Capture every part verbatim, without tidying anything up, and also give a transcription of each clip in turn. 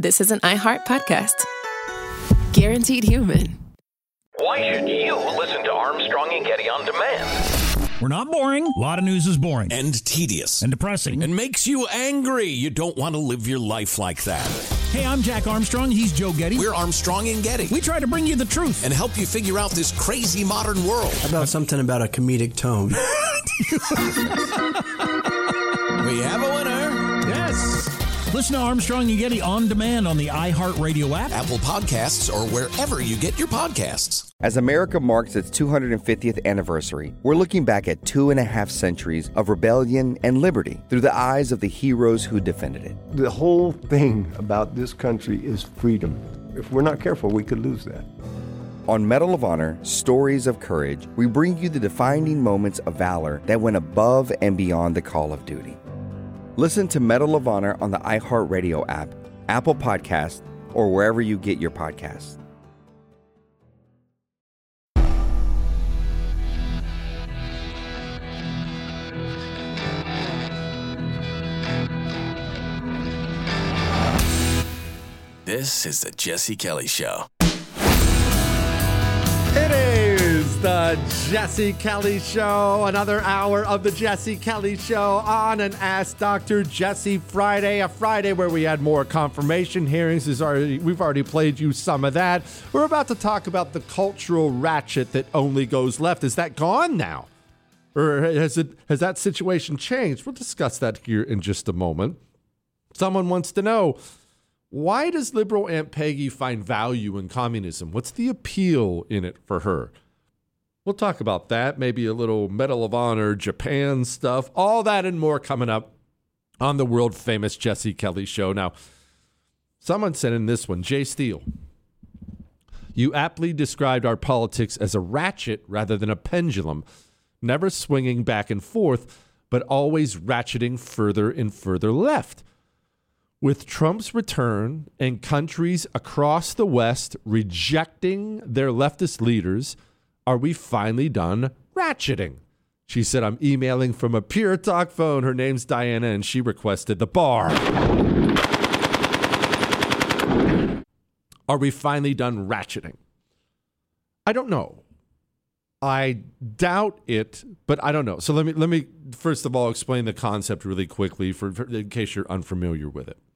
this is an iHeart podcast. Guaranteed human. Why should you listen to Armstrong and Getty on demand? We're not boring. A lot of news is boring. And tedious. And depressing. And makes you angry. You don't want to live your life like that. Hey, I'm Jack Armstrong. He's Joe Getty. We're Armstrong and Getty. We try to bring you the truth. And help you figure out this crazy modern world. How about something about a comedic tone? We have a winner. Yes. Listen to Armstrong and Getty on demand on the iHeartRadio app, Apple Podcasts, or wherever you get your podcasts. As America marks its two hundred fiftieth anniversary, we're looking back at two and a half centuries of rebellion and liberty through the eyes of the heroes who defended it. The whole thing about this country is freedom. If we're not careful, we could lose that. On Medal of Honor, Stories of Courage, we bring you the defining moments of valor that went above and beyond the call of duty. Listen to Medal of Honor on the iHeartRadio app, Apple Podcasts, or wherever you get your podcasts. This is the Jesse Kelly Show. It is the Jesse Kelly Show. Another hour of the Jesse Kelly Show on an Ask Doctor Jesse Friday. A Friday where we had more confirmation hearings. Is already, we've already played you some of that. We're about to talk about the cultural ratchet that only goes left. Is that gone now? Or has it has that situation changed? We'll discuss that here in just a moment. Someone wants to know, why does liberal Aunt Peggy find value in communism? What's the appeal in it for her? We'll talk about that, maybe a little Medal of Honor, Japan stuff, all that and more coming up on the world-famous Jesse Kelly Show. Now, someone sent in this one, Jay Steele. You aptly described our politics as a ratchet rather than a pendulum, never swinging back and forth, but always ratcheting further and further left. With Trump's return and countries across the West rejecting their leftist leaders, are we finally done ratcheting? She said, I'm emailing from a Pure Talk phone. Her name's Diana, and she requested the bar. Are we finally done ratcheting? I don't know. I doubt it, but I don't know. So let me let me first of all explain the concept really quickly for, for in case you're unfamiliar with it.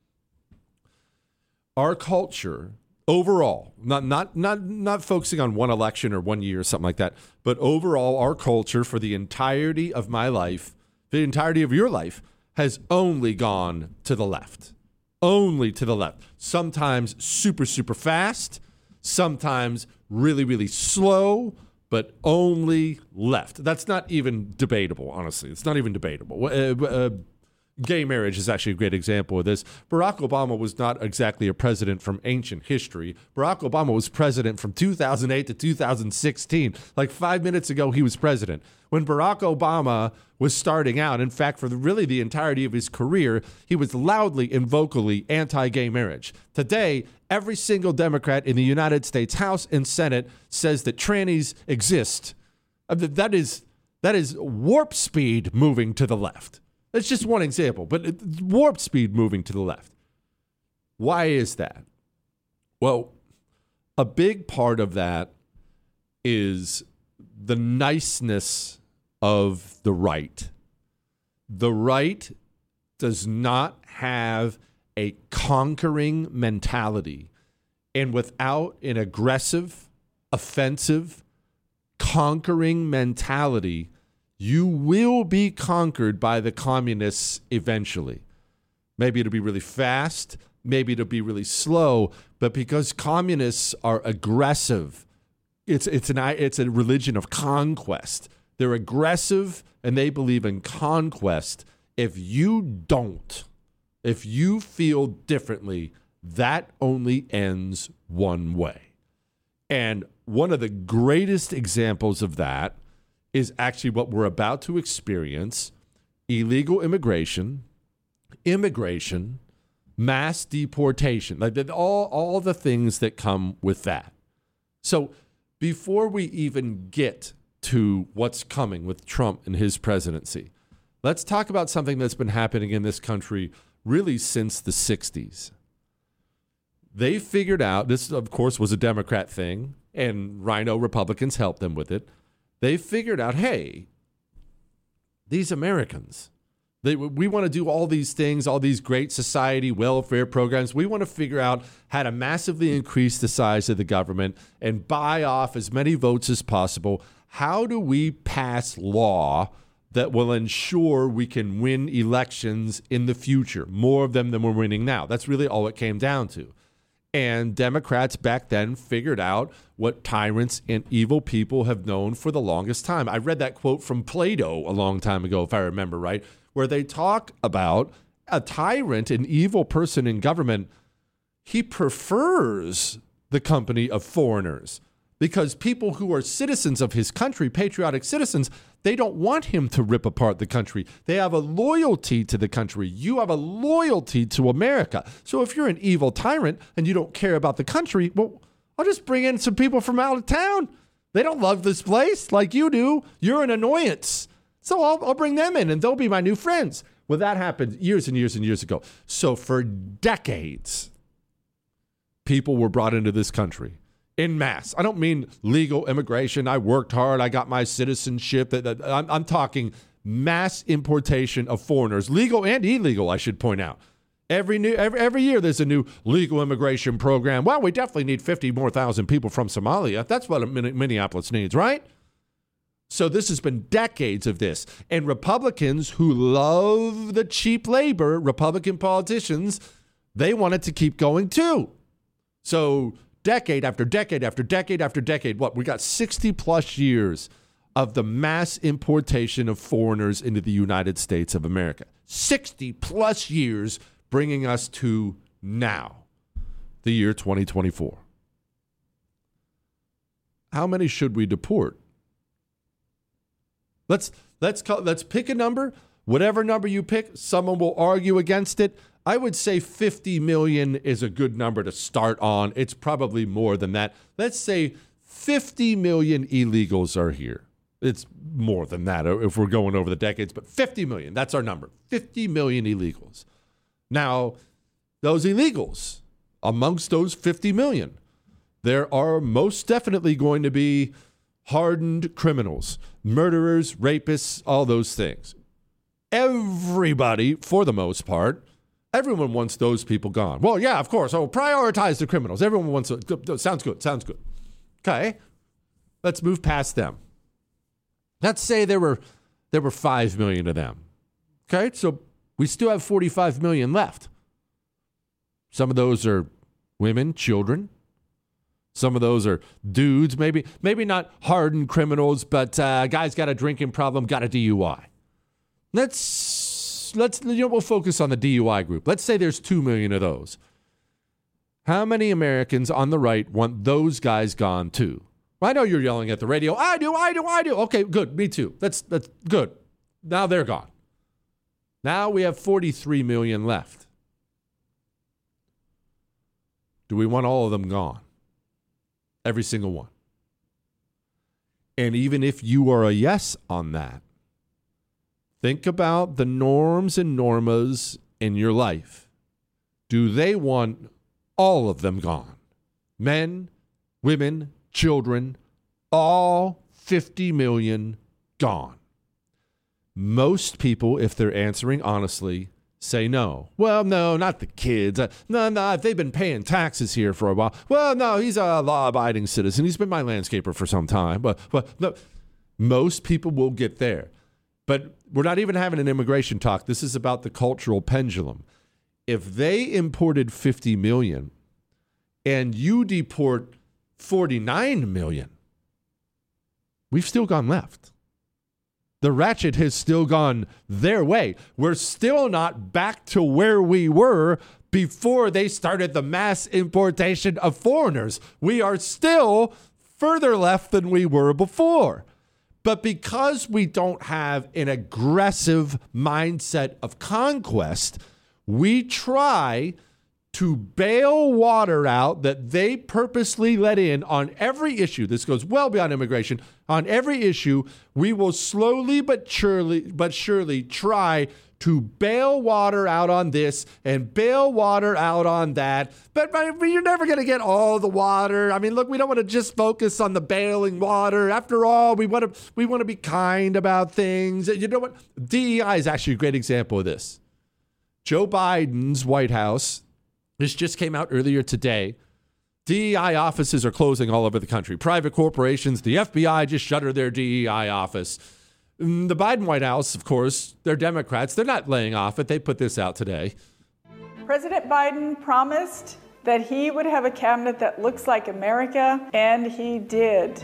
Our culture overall, not not not not focusing on one election or one year or something like that, but overall our culture for the entirety of my life, the entirety of your life, has only gone to the left. Only to the left. Sometimes super, super fast, sometimes really, really slow, but only left. That's not even debatable, honestly. It's not even debatable. Uh, uh, gay marriage is actually a great example of this. Barack Obama was not exactly a president from ancient history. Barack Obama was president from two thousand eight to two thousand sixteen. Like five minutes ago, he was president. When Barack Obama was starting out, in fact, for the, really the entirety of his career, he was loudly and vocally anti-gay marriage. Today, every single Democrat in the United States House and Senate says that trannies exist. That is, that is warp speed moving to the left. That's just one example, but it's warp speed moving to the left. Why is that? Well, a big part of that is the niceness of the right. The right does not have a conquering mentality, and without an aggressive, offensive, conquering mentality, you will be conquered by the communists eventually. Maybe it'll be really fast, maybe it'll be really slow, but because communists are aggressive, it's it's an it's a religion of conquest. They're aggressive and they believe in conquest. If you don't, if you feel differently, that only ends one way. And one of the greatest examples of that is actually what we're about to experience: illegal immigration, immigration, mass deportation, like all, all the things that come with that. So before we even get to what's coming with Trump and his presidency, let's talk about something that's been happening in this country really since the sixties. They figured out, this of course was a Democrat thing, and Rhino Republicans helped them with it. They figured out, hey, these Americans, they, we want to do all these things, all these great society welfare programs. We want to figure out how to massively increase the size of the government and buy off as many votes as possible. How do we pass law that will ensure we can win elections in the future, more of them than we're winning now? That's really all it came down to. And Democrats back then figured out what tyrants and evil people have known for the longest time. I read that quote from Plato a long time ago, if I remember right, where they talk about a tyrant, an evil person in government. He prefers the company of foreigners because people who are citizens of his country, patriotic citizens, they don't want him to rip apart the country. They have a loyalty to the country. You have a loyalty to America. So if you're an evil tyrant and you don't care about the country, well, I'll just bring in some people from out of town. They don't love this place like you do. You're an annoyance. So I'll, I'll bring them in and they'll be my new friends. Well, that happened years and years and years ago. So for decades, people were brought into this country. En masse. I don't mean legal immigration. I worked hard. I got my citizenship. I'm, I'm talking mass importation of foreigners, legal and illegal, I should point out. Every new every, every year there's a new legal immigration program. Well, we definitely need fifty more thousand people from Somalia. That's what Minneapolis needs, right? So this has been decades of this. And Republicans who love the cheap labor, Republican politicians, they want it to keep going too. So decade after decade after decade after decade, what? We got sixty plus years of the mass importation of foreigners into the United States of America. sixty plus years bringing us to now, the year twenty twenty-four. How many should we deport? Let's let's call, let's pick a number. Whatever number you pick, someone will argue against it. I would say fifty million is a good number to start on. It's probably more than that. Let's say fifty million illegals are here. It's more than that if we're going over the decades, but fifty million, that's our number. fifty million illegals. Now, those illegals, amongst those fifty million, there are most definitely going to be hardened criminals, murderers, rapists, all those things. Everybody, for the most part, everyone wants those people gone. Well, yeah, of course. Oh, prioritize the criminals. Everyone wants to. Sounds good. Sounds good. Okay. Let's move past them. Let's say there were there were five million of them. Okay. So we still have forty-five million left. Some of those are women, children. Some of those are dudes, maybe maybe not hardened criminals, but uh, guys got a drinking problem, got a D U I. Let's let's you know we'll focus on the D U I group. Let's say there's two million of those. How many Americans on the right want those guys gone too? I know you're yelling at the radio. I do, I do, I do. Okay, good. Me too. That's that's good. Now they're gone. Now we have forty-three million left. Do we want all of them gone? Every single one. And even if you are a yes on that, think about the norms and normas in your life. Do they want all of them gone? Men, women, children, all fifty million gone. Most people, if they're answering honestly, say no. Well, no, not the kids. Uh, no, no, they've been paying taxes here for a while. Well, no, he's a law-abiding citizen. He's been my landscaper for some time. But, but no, most people will get there. But we're not even having an immigration talk. This is about the cultural pendulum. If they imported fifty million and you deport forty-nine million, we've still gone left. The ratchet has still gone their way. We're still not back to where we were before they started the mass importation of foreigners. We are still further left than we were before. But because we don't have an aggressive mindset of conquest, we try to bail water out that they purposely let in on every issue. This goes well beyond immigration. On every issue, we will slowly but surely, but surely try to bail water out on this and bail water out on that. But, but you're never going to get all the water. I mean, look, we don't want to just focus on the bailing water. After all, we want to we want to be kind about things. You know what? D E I is actually a great example of this. Joe Biden's White House, this just came out earlier today. D E I offices are closing all over the country. Private corporations, the F B I just shuttered their D E I office. The Biden White House, of course, they're Democrats. They're not laying off it. They put this out today. President Biden promised that he would have a cabinet that looks like America, and he did.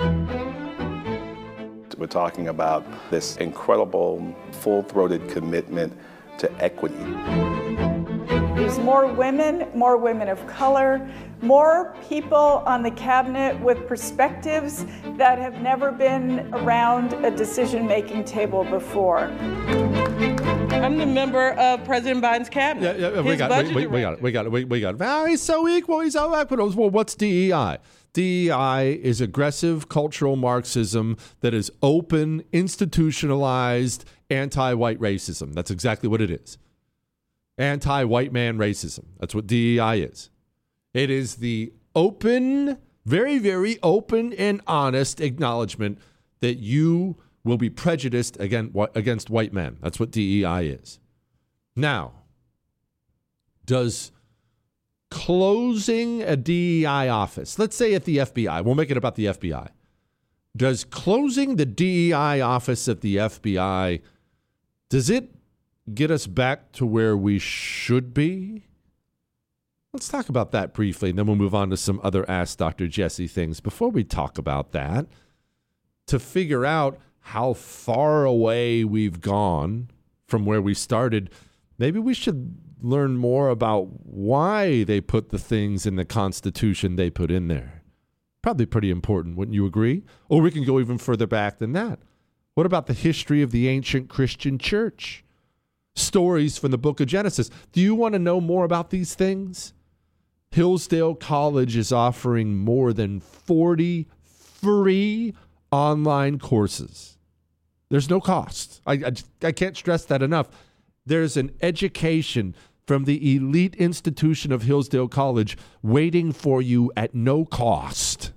We're talking about this incredible, full-throated commitment to equity. There's more women, more women of color, more people on the cabinet with perspectives that have never been around a decision-making table before. I'm the member of President Biden's cabinet. Yeah, yeah, we, got, we, we, we got it. We got it. We, we got it. Oh, he's so equal. He's so equitable. Well, what's D E I? D E I is aggressive cultural Marxism that is open, institutionalized, anti-white racism. That's exactly what it is. Anti-white man racism. That's what D E I is. It is the open, very, very open and honest acknowledgement that you will be prejudiced against, against white men. That's what D E I is. Now, does closing a D E I office, let's say at the F B I, we'll make it about the F B I. Does closing the D E I office at the F B I, does it get us back to where we should be? Let's talk about that briefly, and then we'll move on to some other Ask Doctor Jesse things. Before we talk about that, to figure out how far away we've gone from where we started, maybe we should learn more about why they put the things in the Constitution they put in there. Probably pretty important, wouldn't you agree? Or we can go even further back than that. What about the history of the ancient Christian church? Stories from the book of Genesis. Do you want to know more about these things? Hillsdale College is offering more than forty free online courses. There's no cost. I, I, I can't stress that enough. There's an education from the elite institution of Hillsdale College waiting for you at no cost.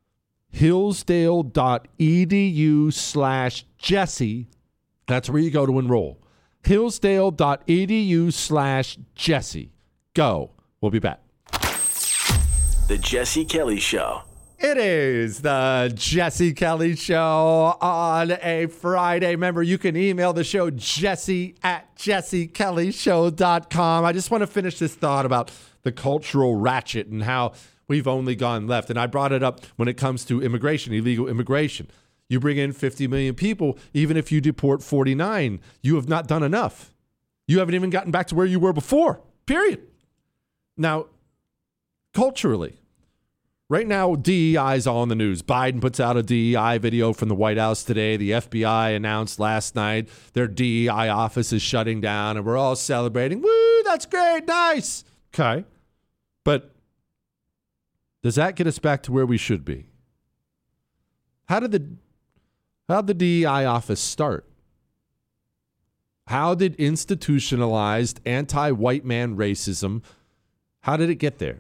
Hillsdale.edu slash Jesse. That's where you go to enroll. Hillsdale.edu slash Jesse. Go. We'll be back. The Jesse Kelly Show. It is the Jesse Kelly Show on a Friday. Remember, you can email the show, jesse at jesse kelly show dot com. I just want to finish this thought about the cultural ratchet and how we've only gone left. And I brought it up when it comes to immigration, illegal immigration. You bring in fifty million people, even if you deport forty-nine, you have not done enough. You haven't even gotten back to where you were before, period. Now, culturally, right now, D E I is all in the news. Biden puts out a D E I video from the White House today. The F B I announced last night their D E I office is shutting down, and we're all celebrating. Woo, that's great, nice. Okay. But does that get us back to where we should be? How did the, how did the D E I office start? How did institutionalized anti-white man racism, how did it get there?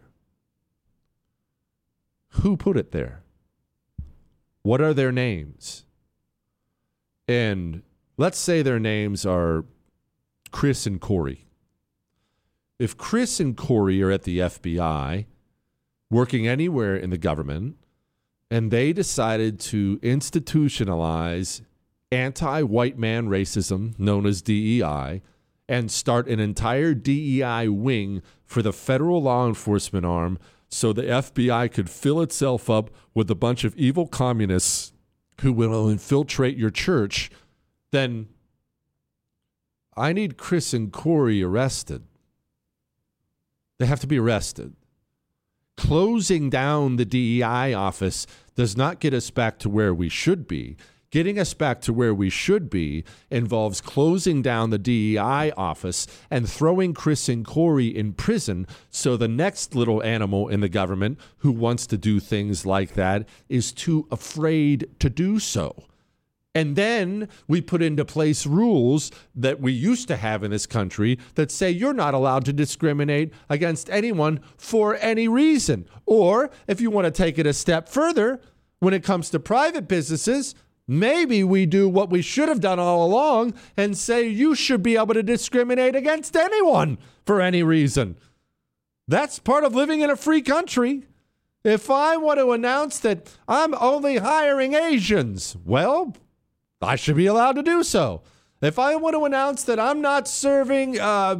Who put it there? What are their names? And let's say their names are Chris and Corey. If Chris and Corey are at the F B I, working anywhere in the government, and they decided to institutionalize anti-white man racism, known as D E I, and start an entire D E I wing for the federal law enforcement arm so the F B I could fill itself up with a bunch of evil communists who will infiltrate your church, then I need Chris and Corey arrested. They have to be arrested. Closing down the D E I office does not get us back to where we should be. Getting us back to where we should be involves closing down the D E I office and throwing Chris and Corey in prison so the next little animal in the government who wants to do things like that is too afraid to do so. And then we put into place rules that we used to have in this country that say you're not allowed to discriminate against anyone for any reason. Or if you want to take it a step further, when it comes to private businesses, maybe we do what we should have done all along and say you should be able to discriminate against anyone for any reason. That's part of living in a free country. If I want to announce that I'm only hiring Asians, well, I should be allowed to do so. If I want to announce that I'm not serving uh,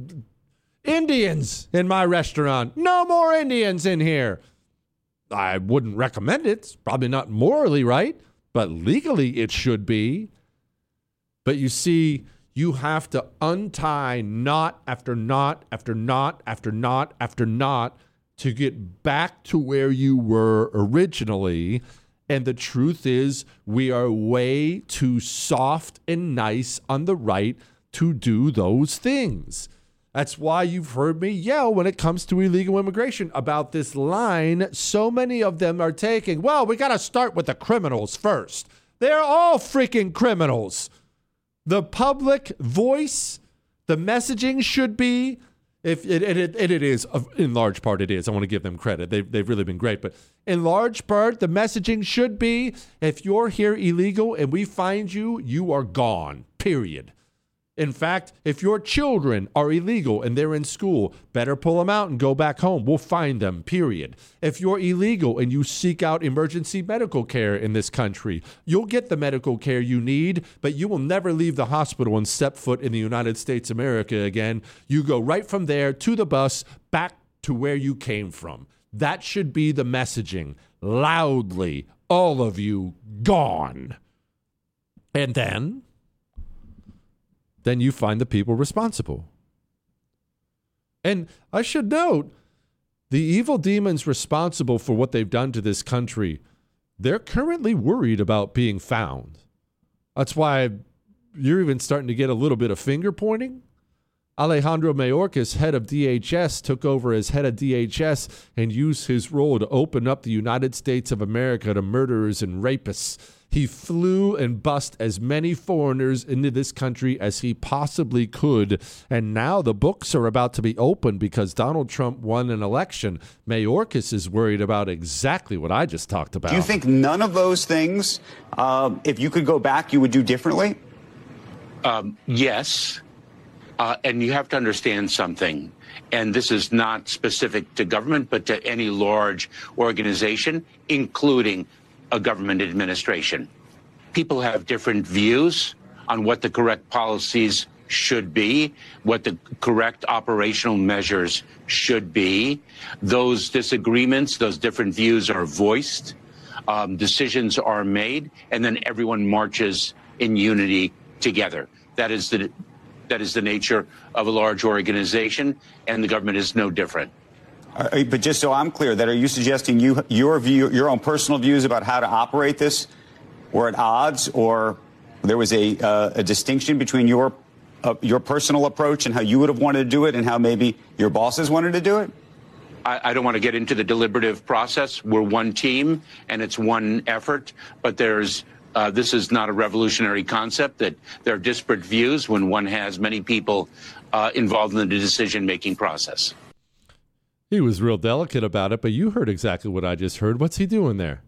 Indians in my restaurant, no more Indians in here. I wouldn't recommend it. It's probably not morally right, but legally it should be. But you see, you have to untie knot after knot after knot after knot after knot to get back to where you were originally. And the truth is, we are way too soft and nice on the right to do those things. That's why you've heard me yell when it comes to illegal immigration about this line so many of them are taking. Well, we got to start with the criminals first. They're all freaking criminals. The public voice, the messaging should be, if it, it, it, it is, in large part it is. I want to give them credit. They've, they've really been great. But in large part, the messaging should be, if you're here illegal and we find you, you are gone, period. In fact, if your children are illegal and they're in school, better pull them out and go back home. We'll find them, period. If you're illegal and you seek out emergency medical care in this country, you'll get the medical care you need, but you will never leave the hospital and step foot in the United States of America again. You go right from there to the bus, back to where you came from. That should be the messaging. Loudly, all of you gone. And then... then you find the people responsible. And I should note, the evil demons responsible for what they've done to this country, they're currently worried about being found. That's why you're even starting to get a little bit of finger pointing. Alejandro Mayorkas, head of D H S, took over as head of D H S and used his role to open up the United States of America to murderers and rapists. He flew and bussed as many foreigners into this country as he possibly could. And now the books are about to be opened because Donald Trump won an election. Mayorkas is worried about exactly what I just talked about. Do you think none of those things, uh, if you could go back, you would do differently? Um, yes. Uh, and you have to understand something. And this is not specific to government, but to any large organization, including a government administration. People have different views on what the correct policies should be, what the correct operational measures should be. Those disagreements, those different views are voiced, um, decisions are made, and then everyone marches in unity together. That is the that is the nature of a large organization, and the government is no different. Uh, but just so I'm clear, that are you suggesting you your view, your own personal views about how to operate this were at odds, or there was a uh, a distinction between your uh, your personal approach and how you would have wanted to do it, and how maybe your bosses wanted to do it? I, I don't want to get into the deliberative process. We're one team, and it's one effort. But there's uh, this is not a revolutionary concept. That there are disparate views when one has many people uh, involved in the decision-making process. He was real delicate about it, but you heard exactly what I just heard. What's he doing there?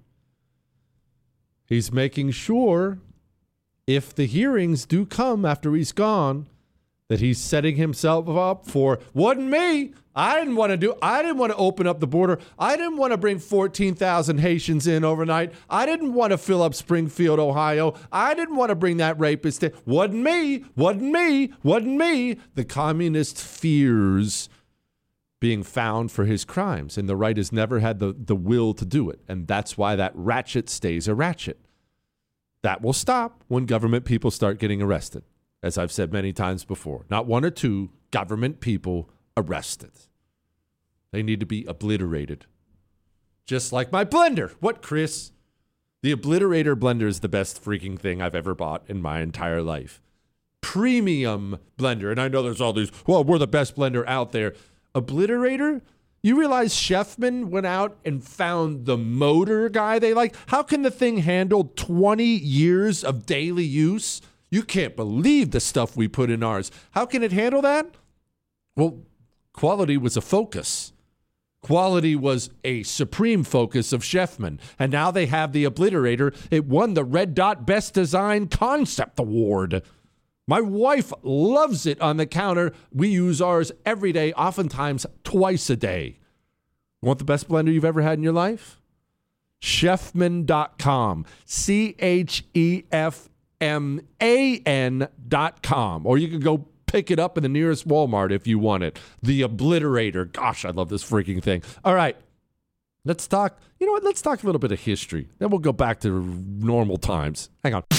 He's making sure, if the hearings do come after he's gone, that he's setting himself up for, wasn't me. I didn't want to do, I didn't want to open up the border. I didn't want to bring fourteen thousand Haitians in overnight. I didn't want to fill up Springfield, Ohio. I didn't want to bring that rapist in. Wasn't me. Wasn't me. Wasn't me. The communist fears being found for his crimes, and the right has never had the, the will to do it, and that's why that ratchet stays a ratchet. That will stop when government people start getting arrested, as I've said many times before. Not one or two government people arrested. They need to be obliterated. Just like my blender. What, Chris? The Obliterator blender is the best freaking thing I've ever bought in my entire life. Premium blender, and I know there's all these, well, we're the best blender out there. Obliterator You realize Chefman went out and found the motor guy they like? How can the thing handle twenty years of daily use? You can't believe the stuff we put in ours. How can it handle that? Well, quality was a focus. Quality was a supreme focus of Chefman. And now they have the Obliterator. It won the Red Dot Best Design Concept Award. My wife loves it on the counter. We use ours every day, oftentimes twice a day. Want the best blender you've ever had in your life? Chefman dot com. C H E F M A N dot com. Or you can go pick it up in the nearest Walmart if you want it. The Obliterator. Gosh, I love this freaking thing. All right. Let's talk, you know what? Let's talk a little bit of history. Then we'll go back to normal times. Hang on.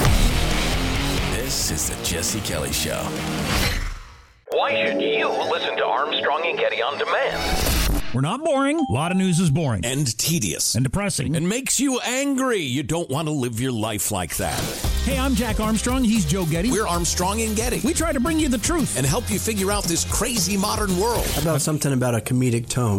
This is the Jesse Kelly Show. Why should you listen to Armstrong and Getty on demand? We're not boring. A lot of news is boring. And tedious. And depressing. And makes you angry. You don't want to live your life like that. Hey, I'm Jack Armstrong. He's Joe Getty. We're Armstrong and Getty. We try to bring you the truth. And help you figure out this crazy modern world. How about something about a comedic tone?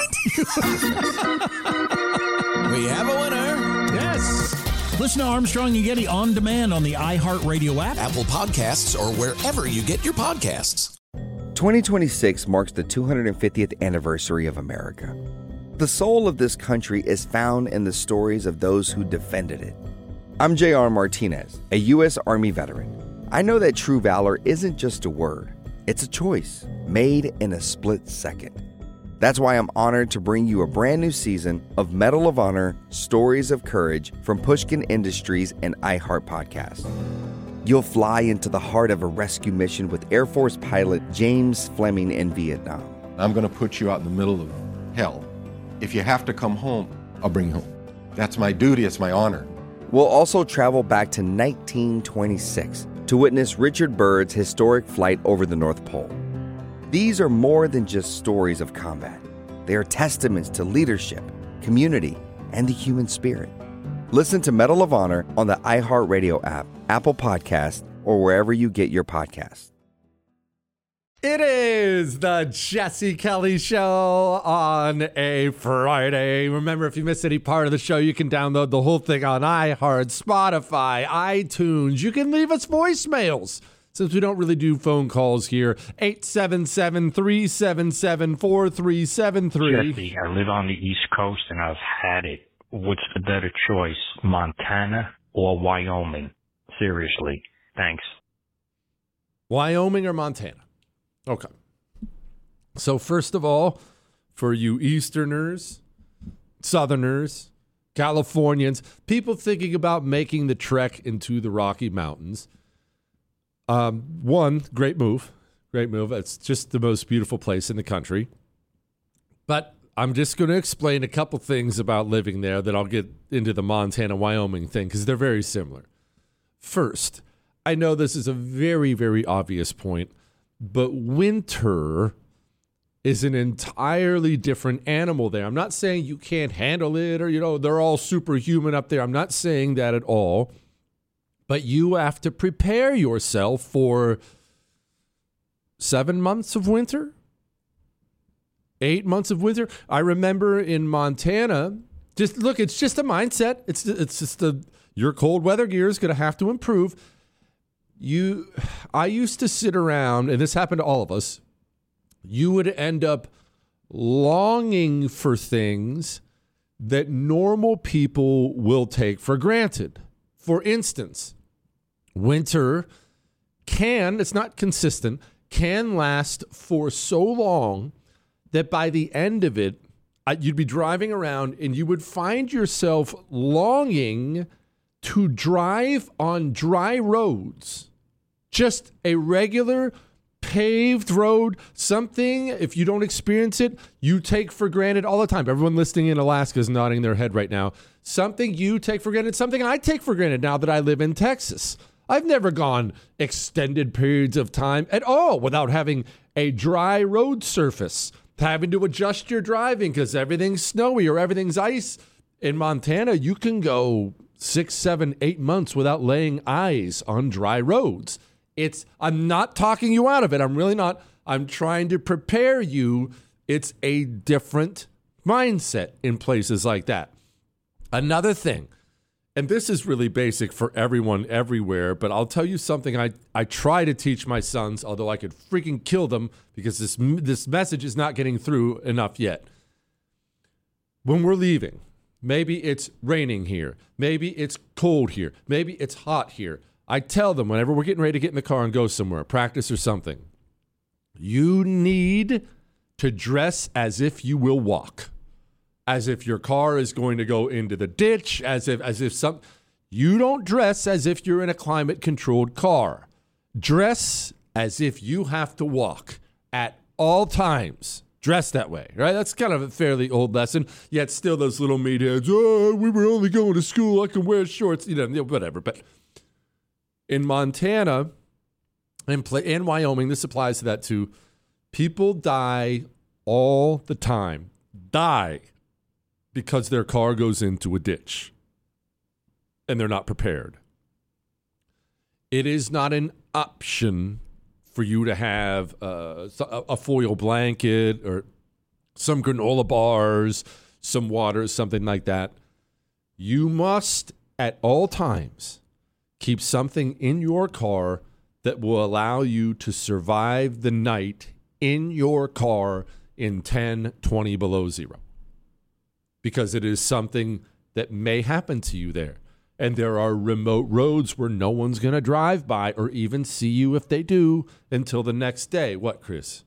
We have a winner. Yes. Listen to Armstrong and Getty on demand on the iHeartRadio app, Apple Podcasts, or wherever you get your podcasts. twenty twenty-six marks the two hundred fiftieth anniversary of America. The soul of this country is found in the stories of those who defended it. I'm J R Martinez, a U S Army veteran. I know that true valor isn't just a word, it's a choice made in a split second. That's why I'm honored to bring you a brand new season of Medal of Honor Stories of Courage from Pushkin Industries and iHeart Podcast. You'll fly into the heart of a rescue mission with Air Force pilot James Fleming in Vietnam. I'm going to put you out in the middle of hell. If you have to come home, I'll bring you home. That's my duty, it's my honor. We'll also travel back to nineteen twenty-six to witness Richard Byrd's historic flight over the North Pole. These are more than just stories of combat. They are testaments to leadership, community, and the human spirit. Listen to Medal of Honor on the iHeartRadio app, Apple Podcast, or wherever you get your podcasts. It is the Jesse Kelly Show on a Friday. Remember, if you missed any part of the show, you can download the whole thing on iHeart, Spotify, iTunes. You can leave us voicemails. Since we don't really do phone calls here, eight seven seven, three seven seven, four three seven three. Jesse, I live on the East Coast and I've had it. What's the better choice, Montana or Wyoming? Seriously. Thanks. Wyoming or Montana? Okay. So first of all, for you Easterners, Southerners, Californians, people thinking about making the trek into the Rocky Mountains, um, one, great move. Great move. It's just the most beautiful place in the country. But I'm just going to explain a couple things about living there that I'll get into the Montana-Wyoming thing because they're very similar. First, I know this is a very, very obvious point, but winter is an entirely different animal there. I'm not saying you can't handle it or, you know, they're all superhuman up there. I'm not saying that at all. But you have to prepare yourself for seven months of winter, eight months of winter. I remember in Montana, just look, it's just a mindset. It's it's just a, your cold weather gear is going to have to improve. You, I used to sit around, and this happened to all of us. You would end up longing for things that normal people will take for granted. For instance, winter can, it's not consistent, can last for so long that by the end of it, you'd be driving around and you would find yourself longing to drive on dry roads. Just a regular paved road, something, if you don't experience it, you take for granted all the time. Everyone listening in Alaska is nodding their head right now. Something you take for granted, something I take for granted now that I live in Texas. I've never gone extended periods of time at all without having a dry road surface, having to adjust your driving because everything's snowy or everything's ice. In Montana, you can go six, seven, eight months without laying eyes on dry roads. It's, I'm not talking you out of it. I'm really not. I'm trying to prepare you It's a different mindset in places like that. Another thing, and this is really basic for everyone everywhere, but I'll tell you something I, I try to teach my sons, although I could freaking kill them because this this message is not getting through enough yet. When we're leaving, maybe it's raining here, maybe it's cold here, maybe it's hot here. I tell them whenever we're getting ready to get in the car and go somewhere, practice or something, you need to dress as if you will walk. As if your car is going to go into the ditch, as if as if some you don't dress as if you're in a climate controlled car. Dress as if you have to walk at all times. Dress that way, right? That's kind of a fairly old lesson, yet still those little meatheads, oh, we were only going to school, I can wear shorts, you know, whatever. But in Montana and in Wyoming, this applies to that too. People die all the time. Die. Because their car goes into a ditch and they're not prepared. It is not an option for you to have uh, a foil blanket or some granola bars, some water, something like that. You must at all times keep something in your car that will allow you to survive the night in your car in ten, twenty below zero. Because it is something that may happen to you there. And there are remote roads where no one's going to drive by or even see you if they do until the next day. What, Chris?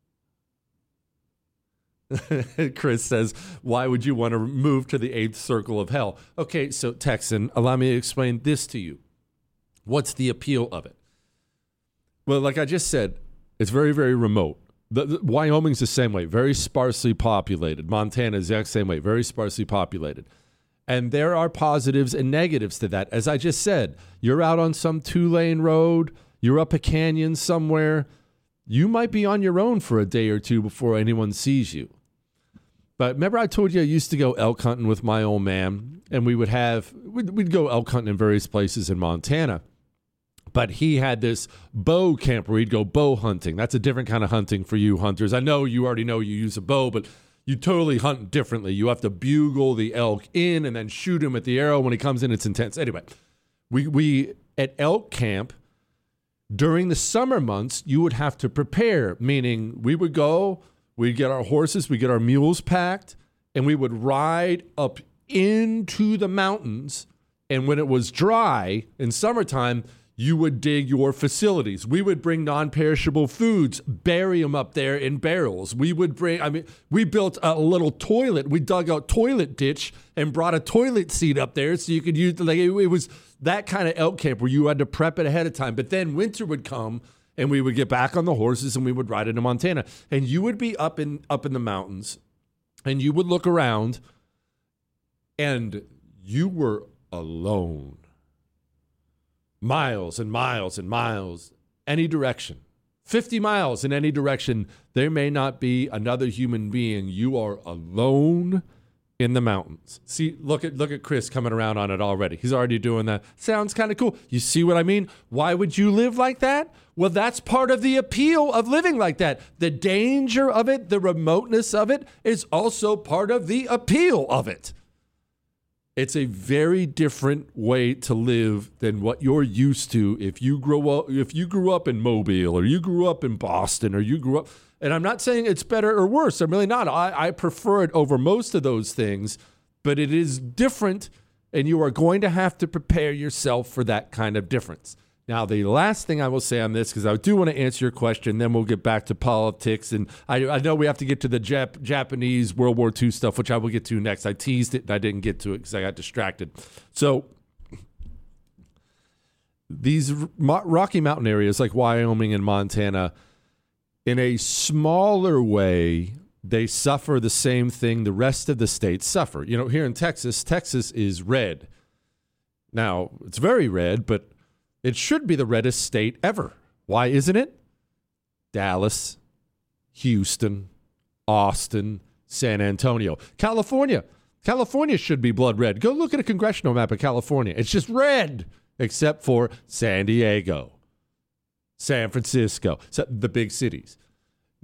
Chris says, why would you want to move to the eighth circle of hell? Okay, so Texan, allow me to explain this to you. What's the appeal of it? Well, like I just said, it's very, very remote. The, the, Wyoming's the same way, very sparsely populated. Montana is the exact same way, very sparsely populated. And there are positives and negatives to that. As I just said, you're out on some two-lane road, you're up a canyon somewhere, you might be on your own for a day or two before anyone sees you. But remember I told you I used to go elk hunting with my old man, and we would have, we'd, we'd go elk hunting in various places in Montana. But he had this bow camp where he'd go bow hunting. That's a different kind of hunting for you hunters. I know you already know you use a bow, but you totally hunt differently. You have to bugle the elk in and then shoot him at the arrow. When he comes in, it's intense. Anyway, we, we at elk camp, during the summer months, you would have to prepare, meaning we would go, we'd get our horses, we'd get our mules packed, and we would ride up into the mountains. And when it was dry in summertime, you would dig your facilities. We would bring non-perishable foods, bury them up there in barrels. We would bring, I mean, we built a little toilet. We dug a toilet ditch and brought a toilet seat up there so you could use, like, it, it was that kind of elk camp where you had to prep it ahead of time. But then winter would come and we would get back on the horses and we would ride into Montana. And you would be up in, up in the mountains and you would look around and you were alone. Miles and miles and miles, any direction. fifty miles in any direction, there may not be another human being. You are alone in the mountains. See, look at look at Chris coming around on it already. He's already doing that. Sounds kind of cool. You see what I mean? Why would you live like that? Well, that's part of the appeal of living like that. The danger of it, the remoteness of it, is also part of the appeal of it. It's a very different way to live than what you're used to if you grow up if you grew up in Mobile or you grew up in Boston or you grew up. And I'm not saying it's better or worse. I'm really not. I, I prefer it over most of those things, but it is different, and you are going to have to prepare yourself for that kind of difference. Now, the last thing I will say on this, because I do want to answer your question, then we'll get back to politics. And I, I know we have to get to the Jap- Japanese World War Two stuff, which I will get to next. I teased it and I didn't get to it because I got distracted. So these Rocky Mountain areas like Wyoming and Montana, in a smaller way, they suffer the same thing the rest of the states suffer. You know, here in Texas, Texas is red. Now, it's very red, but it should be the reddest state ever. Why isn't it? Dallas, Houston, Austin, San Antonio. California. California should be blood red. Go look at a congressional map of California. It's just red, except for San Diego, San Francisco, the big cities.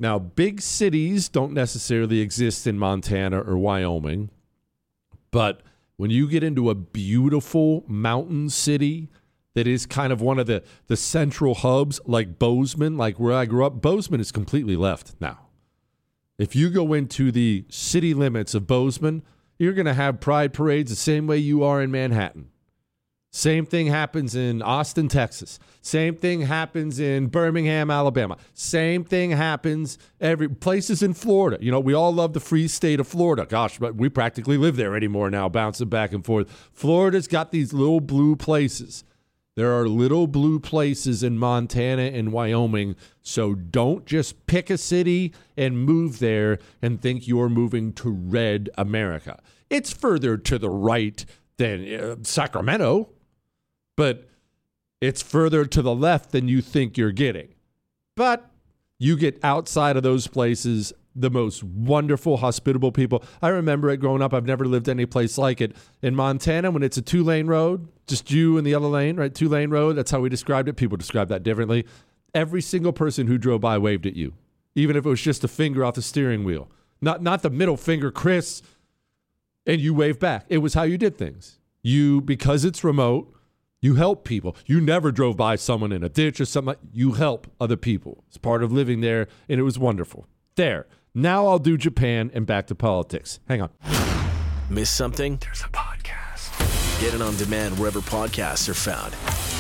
Now, big cities don't necessarily exist in Montana or Wyoming, but when you get into a beautiful mountain city that is kind of one of the, the central hubs, like Bozeman, like where I grew up, Bozeman is completely left now. If you go into the city limits of Bozeman, you're going to have pride parades the same way you are in Manhattan. Same thing happens in Austin, Texas. Same thing happens in Birmingham, Alabama. Same thing happens every places in Florida. You know, we all love the free state of Florida. Gosh, but we practically live there anymore now, bouncing back and forth. Florida's got these little blue places. There are little blue places in Montana and Wyoming, so don't just pick a city and move there and think you're moving to red America. It's further to the right than uh, Sacramento, but it's further to the left than you think you're getting. But you get outside of those places, the most wonderful, hospitable people. I remember it growing up. I've never lived any place like it. In Montana, when it's a two-lane road, just you and the other lane, right? Two-lane road, that's how we described it. People describe that differently. Every single person who drove by waved at you, even if it was just a finger off the steering wheel. Not, not the middle finger, Chris, and you waved back. It was how you did things. You, because it's remote, you help people. You never drove by someone in a ditch or something. You help other people. It's part of living there, and it was wonderful. There. Now I'll do Japan and back to politics. Hang on. Miss something? There's a podcast. Get it on demand wherever podcasts are found.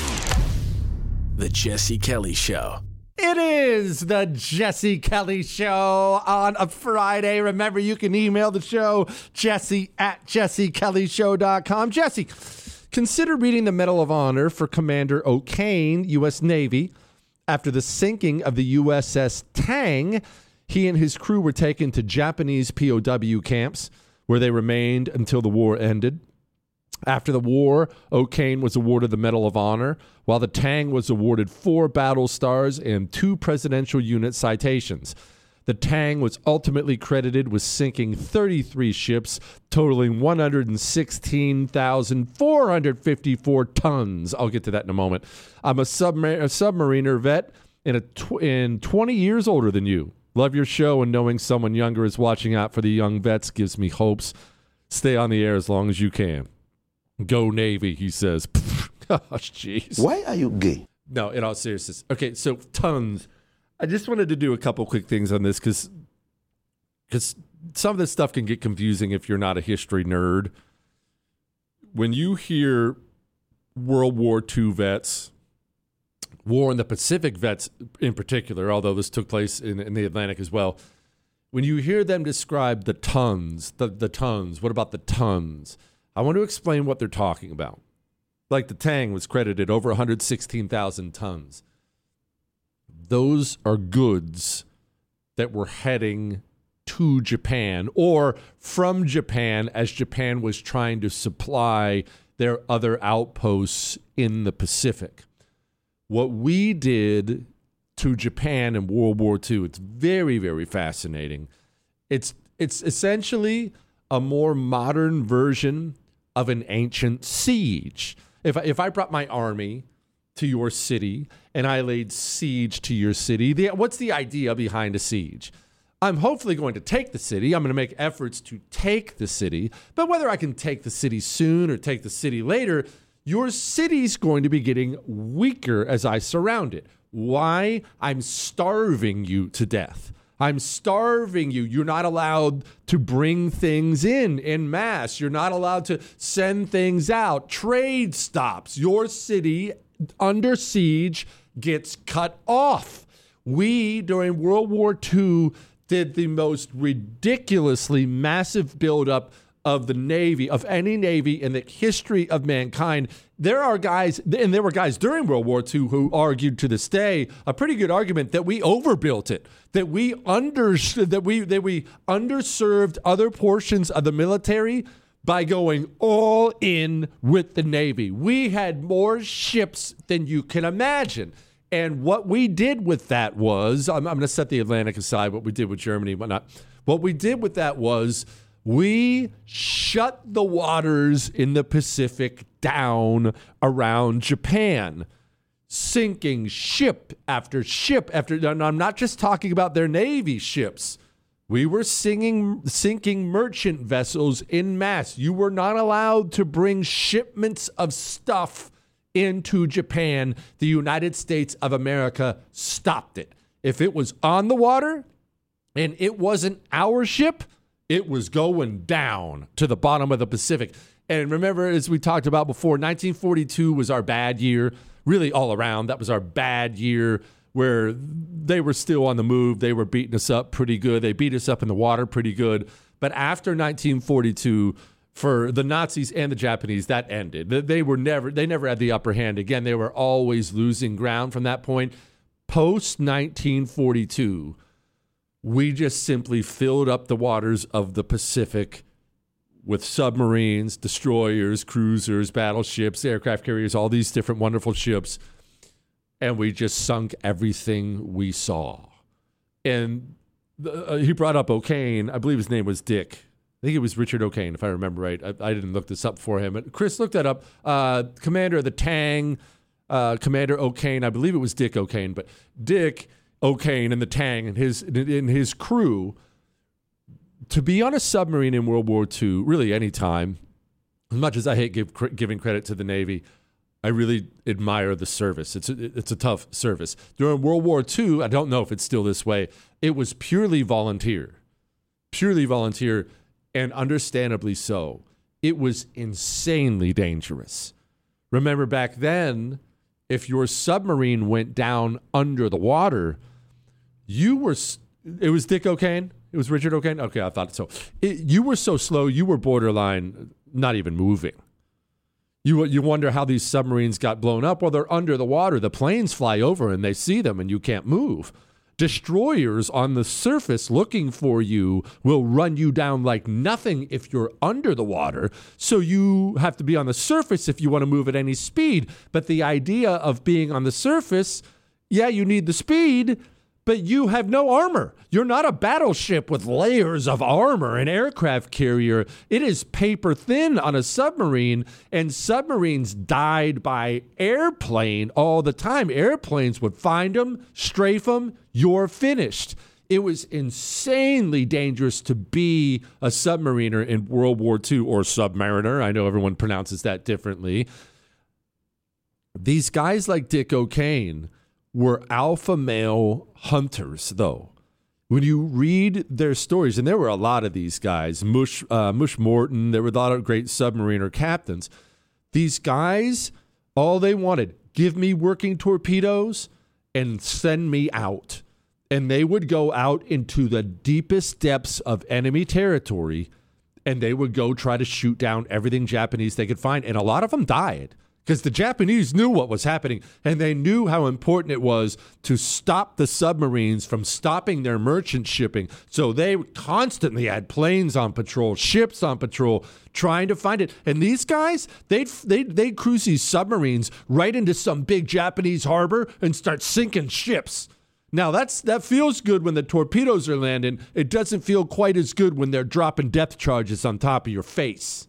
The Jesse Kelly Show. It is the Jesse Kelly Show on a Friday. Remember, you can email the show, Jesse at jesse kelly show dot com. Jesse, consider reading the Medal of Honor for Commander O'Kane, U S Navy. After the sinking of the U S S Tang, he and his crew were taken to Japanese P O W camps, where they remained until the war ended. After the war, O'Kane was awarded the Medal of Honor, while the Tang was awarded four battle stars and two presidential unit citations. The Tang was ultimately credited with sinking thirty-three ships, totaling one hundred sixteen thousand four hundred fifty-four tons. I'll get to that in a moment. I'm a, submar- a submariner vet and, a tw- and twenty years older than you. Love your show, and knowing someone younger is watching out for the young vets gives me hopes. Stay on the air as long as you can. Go Navy, he says. Gosh, jeez. Why are you gay? No, in all seriousness. Okay, so tons. I just wanted to do a couple quick things on this because because some of this stuff can get confusing if you're not a history nerd. When you hear World War Two vets, War in the Pacific vets in particular, although this took place in, in the Atlantic as well, when you hear them describe the tons, the, the tons, what about the tons? I want to explain what they're talking about. Like the Tang was credited over one hundred sixteen thousand tons. Those are goods that were heading to Japan or from Japan as Japan was trying to supply their other outposts in the Pacific. What we did to Japan in World War Two, it's very, very fascinating. It's it's essentially a more modern version of an ancient siege. If I, if I brought my army to your city and I laid siege to your city, the, what's the idea behind a siege? I'm hopefully going to take the city. I'm going to make efforts to take the city. But whether I can take the city soon or take the city later, your city's going to be getting weaker as I surround it. Why? I'm starving you to death. I'm starving you. You're not allowed to bring things in en masse. You're not allowed to send things out. Trade stops. Your city under siege gets cut off. We, during World War Two, did the most ridiculously massive buildup of the Navy, of any Navy in the history of mankind. There are guys, and there were guys during World War Two who argued to this day a pretty good argument that we overbuilt it, that we under that we that we underserved other portions of the military by going all in with the Navy. We had more ships than you can imagine. And what we did with that was, I'm, I'm going to set the Atlantic aside, what we did with Germany and whatnot. What we did with that was we shut the waters in the Pacific down around Japan. sinking ship after ship after. And I'm not just talking about their Navy ships. We were singing, sinking merchant vessels en masse. You were not allowed to bring shipments of stuff into Japan. The United States of America stopped it. If it was on the water and it wasn't our ship, it was going down to the bottom of the Pacific. And remember, as we talked about before, nineteen forty-two was our bad year, really all around. That was our bad year where they were still on the move. They were beating us up pretty good. They beat us up in the water pretty good. But after nineteen forty-two, for the Nazis and the Japanese, that ended. They were never, they never had the upper hand. Again, they were always losing ground from that point. Post nineteen forty-two, we just simply filled up the waters of the Pacific with submarines, destroyers, cruisers, battleships, aircraft carriers, all these different wonderful ships. And we just sunk everything we saw. And uh, he brought up O'Kane. I believe his name was Dick. I think it was Richard O'Kane, if I remember right. I, I didn't look this up for him. But Chris looked that up. Uh, commander of the Tang, uh, Commander O'Kane. I believe it was Dick O'Kane. But Dick O'Kane and the Tang and his, and his crew, to be on a submarine in World War Two, really any time, as much as I hate give, giving credit to the Navy, I really admire the service. It's a, it's a tough service. During World War Two, I don't know if it's still this way, it was purely volunteer. Purely volunteer, and understandably so. It was insanely dangerous. Remember back then, if your submarine went down under the water, you were, it was Dick O'Kane? It was Richard O'Kane? Okay, I thought so. It, you were so slow, you were borderline not even moving. You you wonder how these submarines got blown up. Well, they're under the water. The planes fly over and they see them and you can't move. Destroyers on the surface looking for you will run you down like nothing if you're under the water. So you have to be on the surface if you want to move at any speed. But the idea of being on the surface, yeah, you need the speed, but you have no armor. You're not a battleship with layers of armor, an aircraft carrier. It is paper thin on a submarine, and submarines died by airplane all the time. Airplanes would find them, strafe them, you're finished. It was insanely dangerous to be a submariner in World War Two, or submariner. I know everyone pronounces that differently. These guys like Dick O'Kane were alpha male hunters, though. When you read their stories, and there were a lot of these guys, Mush, uh, Mush Morton, there were a lot of great submariner captains. These guys, all they wanted, give me working torpedoes and send me out. And they would go out into the deepest depths of enemy territory, and they would go try to shoot down everything Japanese they could find. And a lot of them died, because the Japanese knew what was happening, and they knew how important it was to stop the submarines from stopping their merchant shipping. So they constantly had planes on patrol, ships on patrol, trying to find it. And these guys, they'd, they'd, they'd cruise these submarines right into some big Japanese harbor and start sinking ships. Now, that's that feels good when the torpedoes are landing. It doesn't feel quite as good when they're dropping depth charges on top of your face.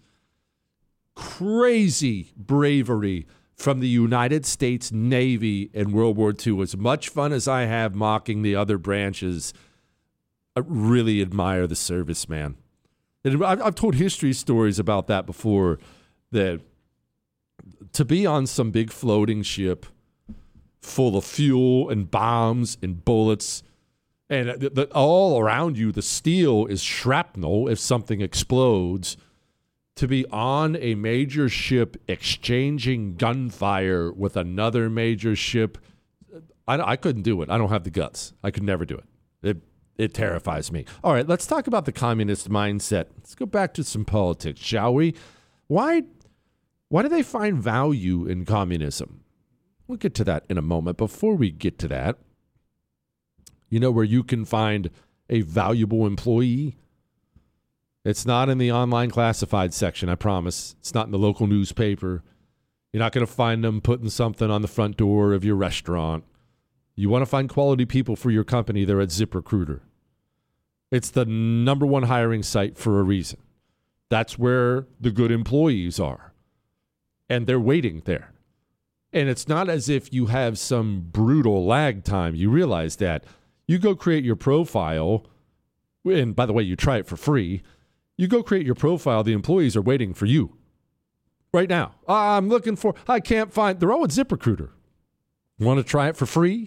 Crazy bravery from the United States Navy in World War Two. As much fun as I have mocking the other branches, I really admire the service, man. And I've, I've told history stories about that before, that to be on some big floating ship full of fuel and bombs and bullets, and the, the, all around you, the steel is shrapnel if something explodes. To be on a major ship exchanging gunfire with another major ship, I, I couldn't do it. I don't have the guts. I could never do it. It it terrifies me. All right, let's talk about the communist mindset. Let's go back to some politics, shall we? Why, why do they find value in communism? We'll get to that in a moment. Before we get to that, you know where you can find a valuable employee? It's not in the online classified section, I promise. It's not in the local newspaper. You're not going to find them putting something on the front door of your restaurant. You want to find quality people for your company, they're at ZipRecruiter. It's the number one hiring site for a reason. That's where the good employees are. And they're waiting there. And it's not as if you have some brutal lag time. You realize that. You go create your profile, and by the way, you try it for free. You go create your profile, the employees are waiting for you right now. I'm looking for, I can't find, they're all at ZipRecruiter. Want to try it for free?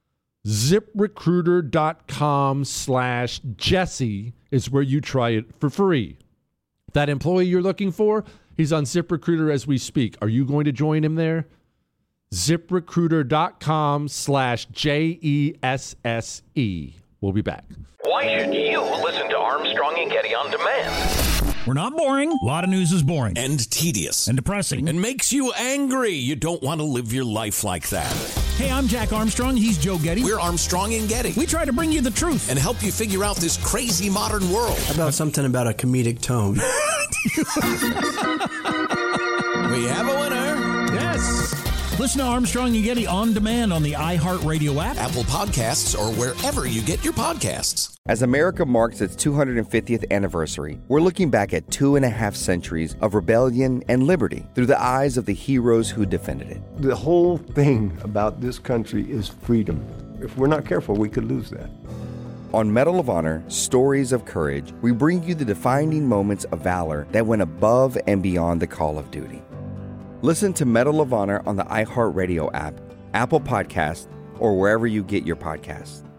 ZipRecruiter.com slash Jesse is where you try it for free. That employee you're looking for, he's on ZipRecruiter as we speak. Are you going to join him there? ZipRecruiter.com slash J E S S E. We'll be back. Why should you listen to Armstrong and Getty on demand? We're not boring. A lot of news is boring. And tedious. And depressing. And makes you angry. You don't want to live your life like that. Hey, I'm Jack Armstrong. He's Joe Getty. We're Armstrong and Getty. We try to bring you the truth. And help you figure out this crazy modern world. How about something about a comedic tone? We have a winner. Yes. Listen to Armstrong and Getty on demand on the iHeartRadio app, Apple Podcasts, or wherever you get your podcasts. As America marks its two hundred fiftieth anniversary, we're looking back at two and a half centuries of rebellion and liberty through the eyes of the heroes who defended it. The whole thing about this country is freedom. If we're not careful, we could lose that. On Medal of Honor, Stories of Courage, we bring you the defining moments of valor that went above and beyond the call of duty. Listen to Medal of Honor on the iHeartRadio app, Apple Podcasts, or wherever you get your podcasts.